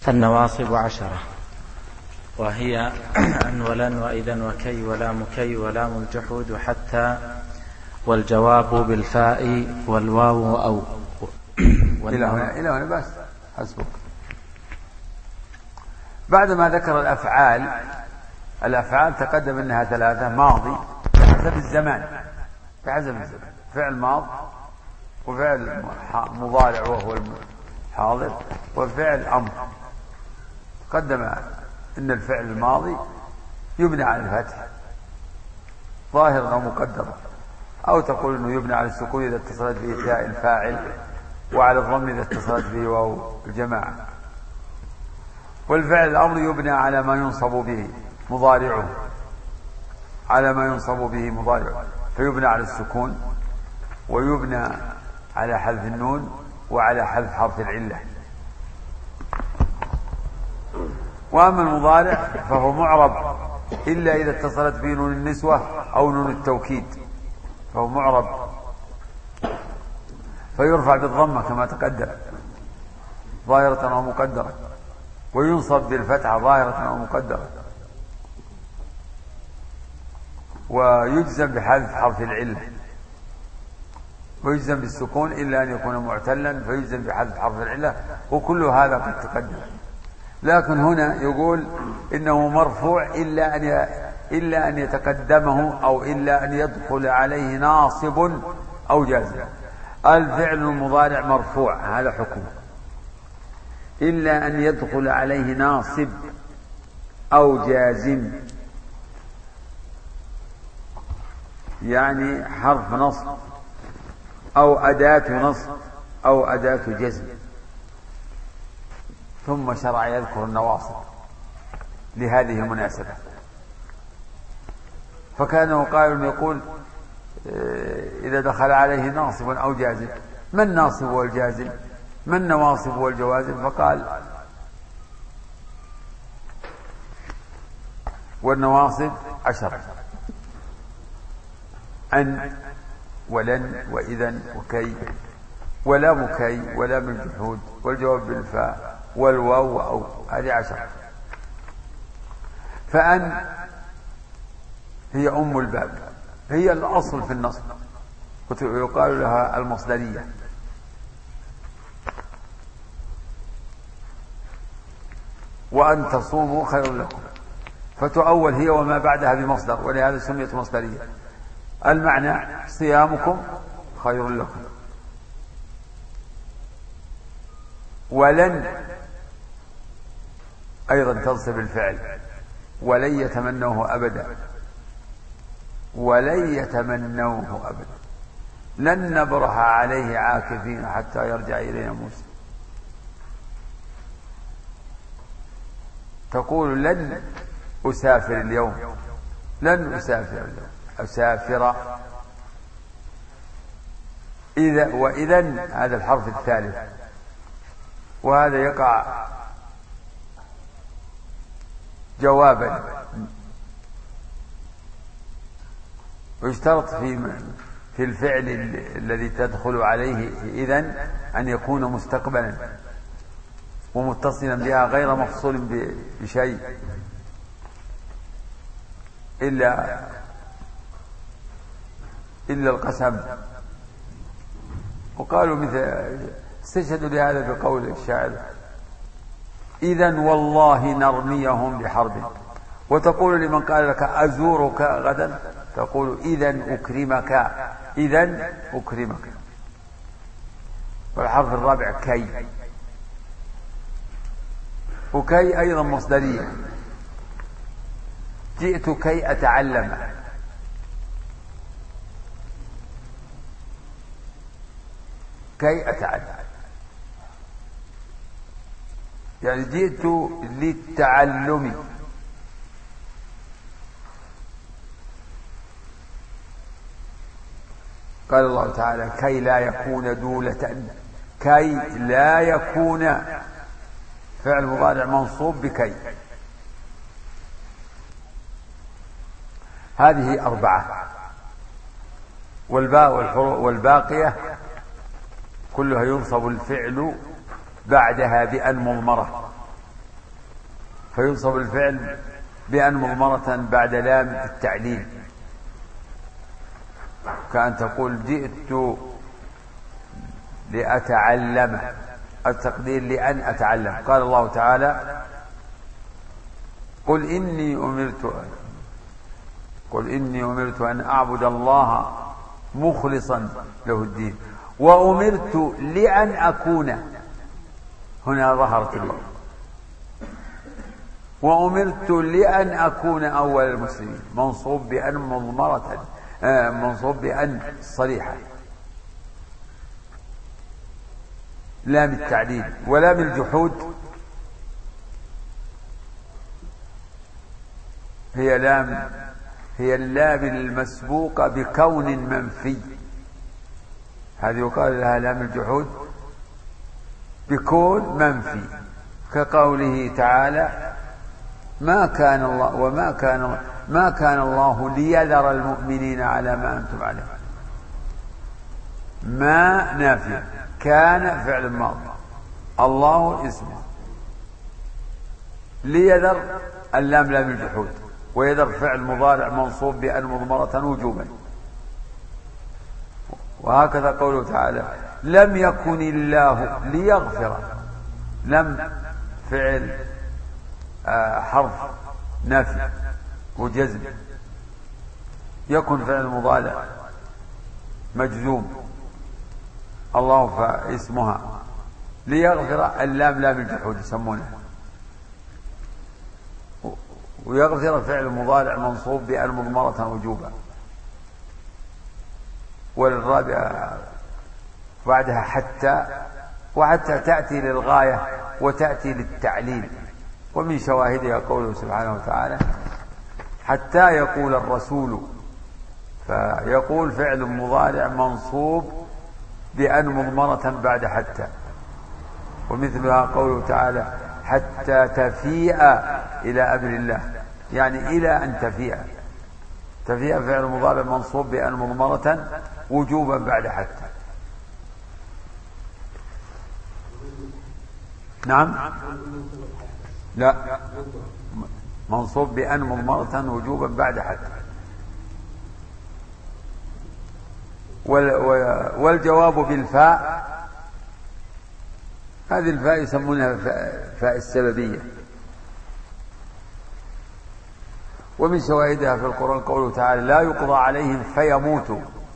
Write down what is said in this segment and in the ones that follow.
النواصب 10، وهي أن ولن وإذا وكي ولام كي ولام الجحود وحتى والجواب بالفاء والواو أو إلى هنا بس حسبك. بعدما ذكر الأفعال تقدم أنها 3: ماضي بحسب الزمان فعل ماض، وفعل مضارع وهو الحاضر، وفعل أمر. قدم أن الفعل الماضي يبنى على الفتح ظاهرا أو مقدرا، أو تقول أنه يبنى على السكون إذا اتصلت به تاء الفاعل، وعلى الضم إذا اتصلت به واو الجماعة. والفعل الأمر يبنى على ما ينصب به مضارعه، فيبنى على السكون، ويبنى على حذف النون، وعلى حذف حرف العلة. وأما المضارع فهو معرب إلا إذا اتصلت به نون النسوة أو نون التوكيد، فهو معرب فيرفع بالضمة كما تقدم ظاهرة أو مقدرة، وينصب بالفتحة ظاهرة أو مقدرة، ويجزم بحذف حرف العلة، ويجزم بالسكون إلا أن يكون معتلا فيجزم بحذف حرف العلة، وكل هذا قد تقدم. لكن هنا يقول إنه مرفوع إلا أن يتقدمه أو إلا أن يدخل عليه ناصب أو جازم. الفعل المضارع مرفوع، هذا حكم، إلا أن يدخل عليه ناصب أو جازم، يعني حرف نصب أو أداة نصب أو أداة جزم. ثم شرع يذكر النواصب لهذه المناسبة، فكان قائل يقول إذا دخل عليه ناصب أو جازم: ما الناصب والجازم؟ ما النواصب والجوازم؟ فقال: والنواصب 10: أن ولن وإذا وكي ولام كي ولام الجحود والجواب بالفاء والواو أو، هذه 10. فأن هي أم الباب، هي الأصل في النصب، ويقال لها المصدرية. وأن تصوموا خير لكم، فتؤول هي وما بعدها بمصدر، ولهذا سميت مصدرية. المعنى صيامكم خير لكم. ولن أيضا تنصب الفعل، ولن يتمنوه أبدا، ولن يتمنوه أبدا، لن نبرح عليه عاكفين حتى يرجع إلينا موسى. تقول: لن أسافر اليوم، لن أسافر اليوم، أسافر. وإذن هذا الحرف الثالث، وهذا يقع جوابا، ويشترط في الفعل الذي تدخل عليه إذن أن يكون مستقبلا ومتصلا بها غير مفصول بشيء، إلا القسم. وقالوا استشهدوا لهذا بقول الشاعر: إذن والله نرميهم بحرب. وتقول لمن قال لك أزورك غدا، تقول: إذن أكرمك، إذن أكرمك. والحرف الرابع كي، وكي أيضا مصدرية، جئت كي أتعلم، كي أتعلم، يعني جئت للتعلم. قال الله تعالى: كي لا يكون دولة، كي لا يكون، فعل مضارع منصوب بكي. هذه 4، والباقية كلها ينصب الفعل بعدها بأن مضمرة، فينصب الفعل بأن مضمرة بعد لام التعليل، كأن تقول جئت لأتعلم، التقدير لأن أتعلم. قال الله تعالى قل إني أمرت أن أعبد الله مخلصا له الدين وأمرت لأن أكون، هنا ظهرت الله، وأمرت لأن أكون أول المسلمين، منصوب بأن مضمرة، منصوب بأن صريحة، لام التعليل. ولام الجحود هي اللام المسبوقة بكون منفي، هذه يقال لها لام الجحود بكون منفي، كقوله تعالى ما كان الله ليذر المؤمنين على ما أنتم عليه. ما نافية، كان فعل ماضي، الله اسمه، ليذر اللام لام الجحود، ويذر فعل مضارع منصوب بأن مضمرة وجوبا. وهكذا قوله تعالى لم يكن الله ليغفر، لم فعل حرف نفي وجزم، يكن فعل مضارع مجزوم، الله فاسمها، ليغفر اللام لام الجحود يسمونه، ويغفر فعل مضارع منصوب بأن مضمرة وجوبا. والرابعة بعدها حتى، وحتى تأتي للغاية وتأتي للتعليل، ومن شواهدها قوله سبحانه وتعالى حتى يقول الرسول، فيقول فعل مضارع منصوب بأن مضمرة بعد حتى. ومثلها قوله تعالى حتى تفيء إلى أمر الله، يعني إلى أن تفيء، تفيء فعل مضارع منصوب بأن مضمرة وجوبا بعد حتى. نعم، لا، منصوب بأن مضمرة وجوبا بعد حتى. والجواب بالفاء، هذه الفاء يسمونها فاء السببية. ومن شواهدها في القرآن قوله تعالى لا يقضى عليهم فيموتوا،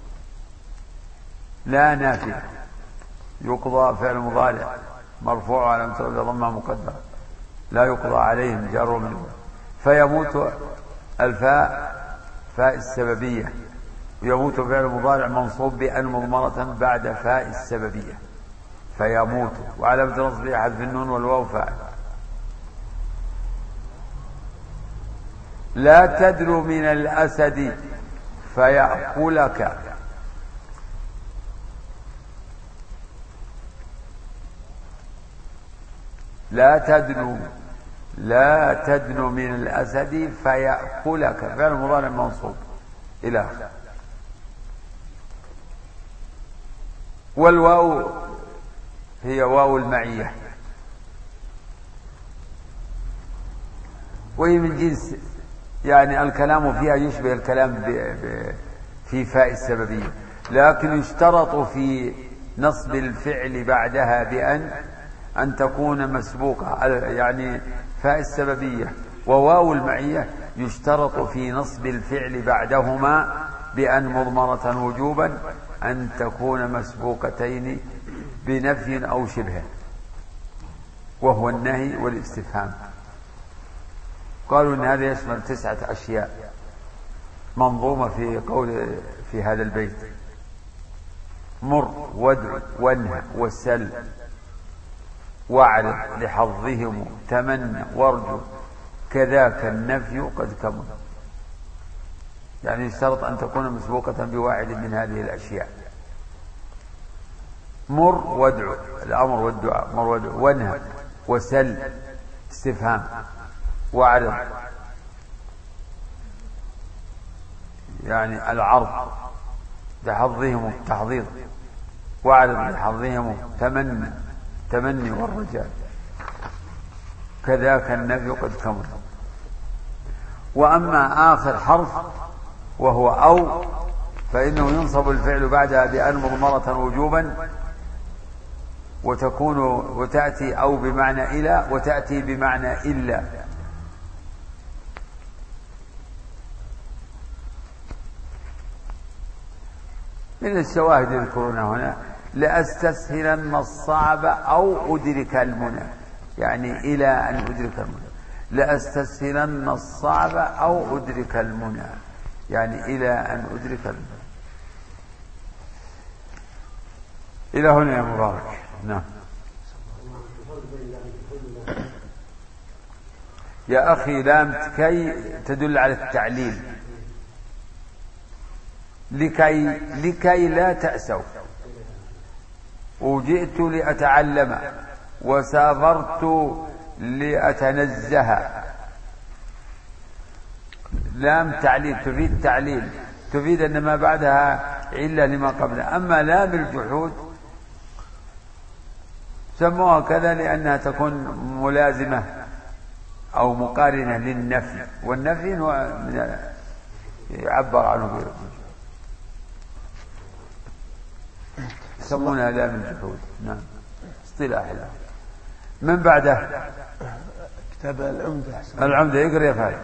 لا نافية، يقضى فعل مضارع مرفوع على مترجم ضمة مقدرة، لا يقضى عليهم جار منه، فيموت الفاء فاء السببية، ويموت فعل مضارع منصوب بأن مضمرة بعد فاء السببية، فيموت، وعلامة نصبه حذف النون والواو فاعل. لا تدنو من الأسد فيأكلك، لا تدنو من الأسد فيأكلك، فعل مضارع منصوب إلى آخره. والواو هي واو المعية، وهي من جنس، يعني الكلام فيها يشبه الكلام في فاء السببية، لكن يشترط في نصب الفعل بعدها بأن تكون مسبوقة، يعني فاء السببية وواو المعية يشترط في نصب الفعل بعدهما بأن مضمرة وجوبا أن تكون مسبوقتين بنفي أو شبه، وهو النهي والاستفهام. قالوا إن هذا يشمل 9 أشياء منظومة في هذا البيت: مر وادع وانهى وسل واعرض لحظهم تمنى وارجو كذاك النفي قد كمل. يعني يشترط أن تكون مسبوقة بواحد من هذه الأشياء: مر وادع الأمر والدعاء، مر وادع، وانهى وسل استفهام، واعرض يعني العرض لحظهم التحضير، واعرض لحظهم تمني والرجاء كذاك النفي قد كمل. وأما آخر حرف وهو أو فإنه ينصب الفعل بعدها بأن مضمرة وجوبا، وتأتي أو بمعنى إلى، وتأتي بمعنى إلا. من الشواهد يذكرون هنا: لأستسهلن الصعب أو أدرك المنى، يعني إلى أن أدرك المنى. لأستسهلن الصعب أو أدرك المنى، يعني إلى أن أدرك المنى. إلى هنا يا مبارك. نعم يا أخي، لام كي تدل على التعليل. لكي لا تأسوا، وجئت لأتعلم، وسافرت لأتنزه. لام تعليل تفيد تعليل، تفيد أن ما بعدها علة لما قبلها. أما لام الجحود سموها كذا لأنها تكون ملازمة أو مقارنة للنفي، والنفي هو يعبر عنه يسمونها لام الجحود. نعم اصطلاح له. من بعده كتاب العمدة. العمدة يقرأ يا فارق.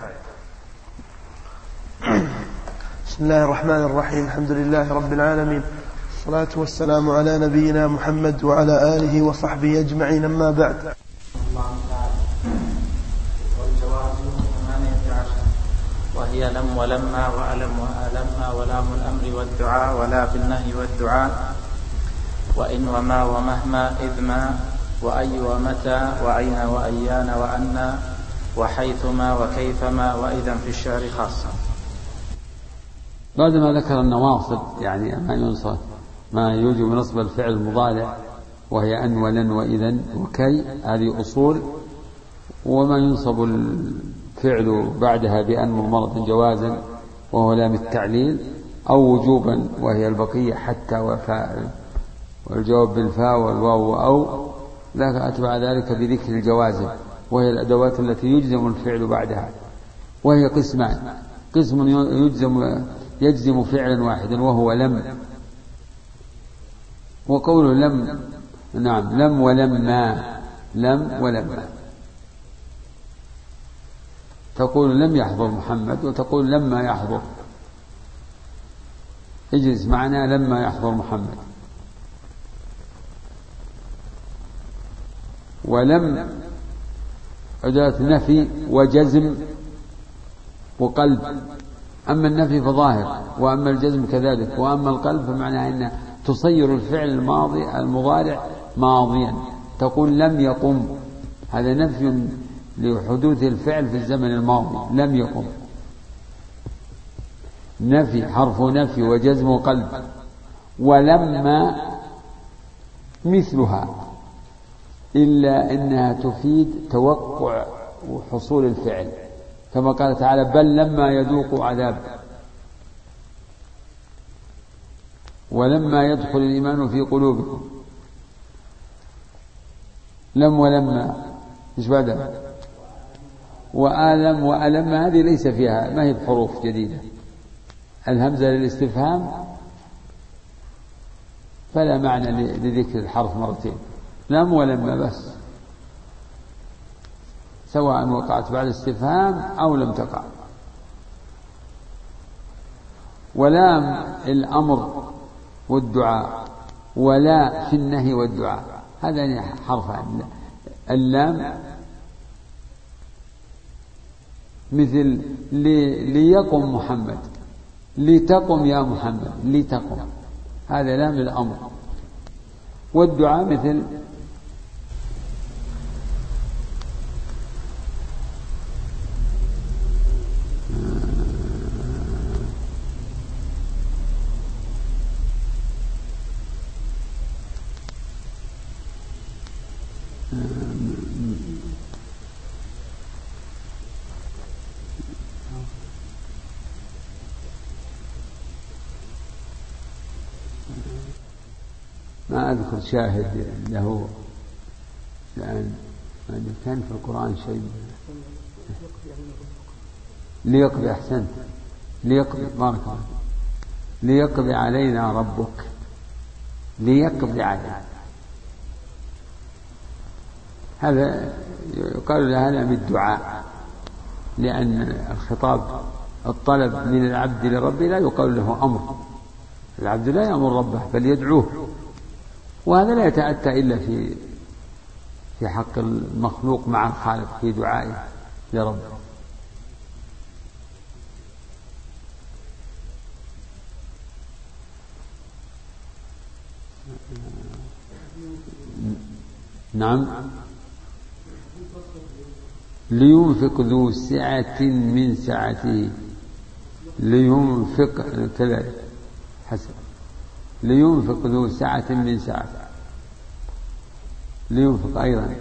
بسم الله الرحمن الرحيم. الحمد لله رب العالمين، والصلاة والسلام على نبينا محمد وعلى آله وصحبه أجمعين. أما بعد. والجواب 18، وهي لم ولما وألم وآلما ولام الأمر والدعاء ولا في النهي والدعاء وإن وما ومهما إذ ما وأي ومتى وأين وأيان وأن وحيثما وكيفما وإذا في الشعر خاصة. بعدما ذكر النواصب، يعني ما يوجب نصب الفعل المضارع، وهي أن ولن وإذن وكي، هذه أصول. وما ينصب الفعل بعدها بأن مضمرة جوازا وهو لام التعليل، أو وجوبا وهي البقية حتى وفاء، والجواب بالفاء والواو أو ذاك أتبع ذلك بذكر الجوازم، وهي الأدوات التي يجزم الفعل بعدها، وهي قسمان: قسم يجزم فعلا واحدا وهو لم، وقوله لم، نعم لم ولما، لم ولما. تقول لم يحضر محمد، وتقول لما يحضر، اجلس معنا لما يحضر محمد. ولم أداة نفي وجزم وقلب. أما النفي فظاهر، وأما الجزم كذلك، وأما القلب فمعناه أنه تصير الفعل الماضي المضارع ماضيا. تقول لم يقم، هذا نفي لحدوث الفعل في الزمن الماضي، لم يقم. نفي حرف نفي وجزم وقلب. ولما مثلها، إلا أنها تفيد توقع حصول الفعل، كما قال تعالى: بل لما يذوقوا عذاب. ولما يدخل الإيمان في قلوبكم. لم ولما إيش بعدها؟ وآلم وألم، هذه ليس فيها، ما هي بحروف جديدة. الهمزة للاستفهام فلا معنى لذكر الحرف مرتين. لم ولما بس، سواء وقعت بعد استفهام أو لم تقع. ولام الأمر والدعاء، ولا في النهي والدعاء، هذا حرفان. اللام مثل ليقم محمد، لتقم يا محمد، لتقم، هذا لام الأمر. والدعاء مثل ما أذكر شاهد له الآن. كان في القرآن شيء ليقضي، أحسنت، ليقضي، بارك الله، ليقضي علينا ربك، ليقضي علينا، هذا يقال هذا من الدعاء، لأن الخطاب الطلب من العبد لربه لا يقال له أمر، العبد لا يأمر ربه بل يدعوه، وهذا لا يتأتى إلا في حق المخلوق مع الخالق في دعائه لربه. نعم. لينفق ذو سعة من سعته، لينفق كذلك حسب، لينفق ذو سعة من سعته، لينفق أيضا،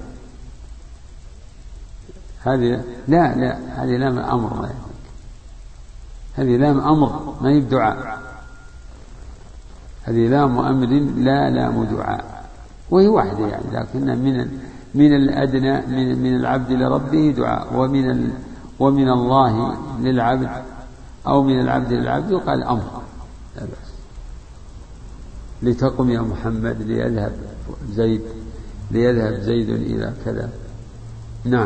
هذه لا هذه لام أمر، هذه لام أمر ما هي دعاء، هذه لام أمر لا لام دعاء، وهي واحدة يعني، لكنها من الأدنى من العبد لربه دعاء، ومن الله للعبد أو من العبد للعبد يقال أمر، لا بأس. لتقم يا محمد ليذهب زيد إلى كذا. نعم.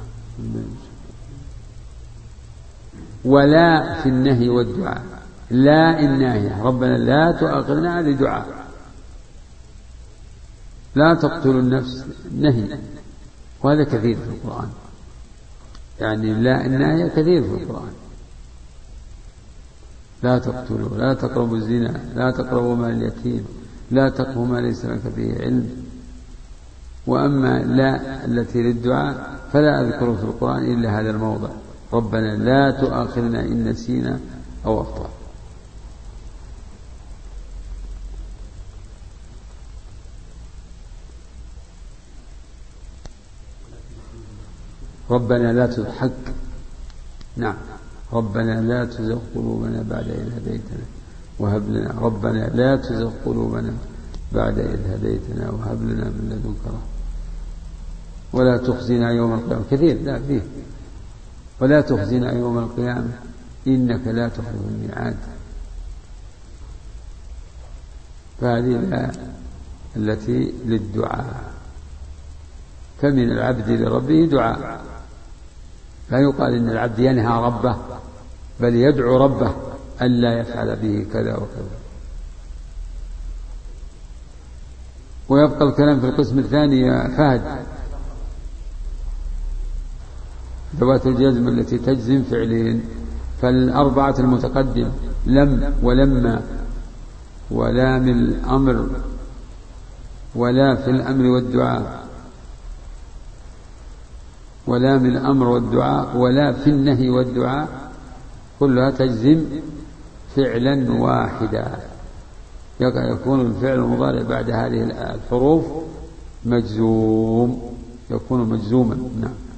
ولا في النهي والدعاء، لا الناهية، ربنا لا تؤاخذنا، هذه دعاء، لا تقتلوا النفس، نهي، وهذا كثير في القرآن، يعني لا الناهية كثير في القرآن، لا تقتلوا، لا تقربوا الزنا، لا تقربوا مال اليتيم، لا تقربوا ما ليس لك به علم. وأما لا التي للدعاء فلا أذكر في القرآن إلا هذا الموضع، ربنا لا تؤاخذنا إن نسينا أو أخطأنا. ربنا لا تضحك، نعم، ربنا لا تزغ قلوبنا بعد إذ هديتنا وهب لنا، ربنا لا تزغ قلوبنا بعد إذ هديتنا وهب لنا من لدنك رحمة ولا تخزنا يوم القيامة، كثير لا فيه، ولا تخزنا يوم القيامة إنك لا تخلف الميعاد. فهذه التي للدعاء، فمن العبد لربه دعاء، لا يقال إن العبد ينهى ربه، بل يدعو ربه ألا يفعل به كذا وكذا. ويبقى الكلام في القسم الثاني يا فهد، ذوات الجزم التي تجزم فعلين، فالأربعة المتقدم لم ولما ولام الأمر ولا في الأمر والدعاء، ولا من الأمر والدعاء ولا في النهي والدعاء، كلها تجزم فعلا واحدا، يكون الفعل المضارع بعد هذه الحروف مجزوم، يكون مجزوما. نعم.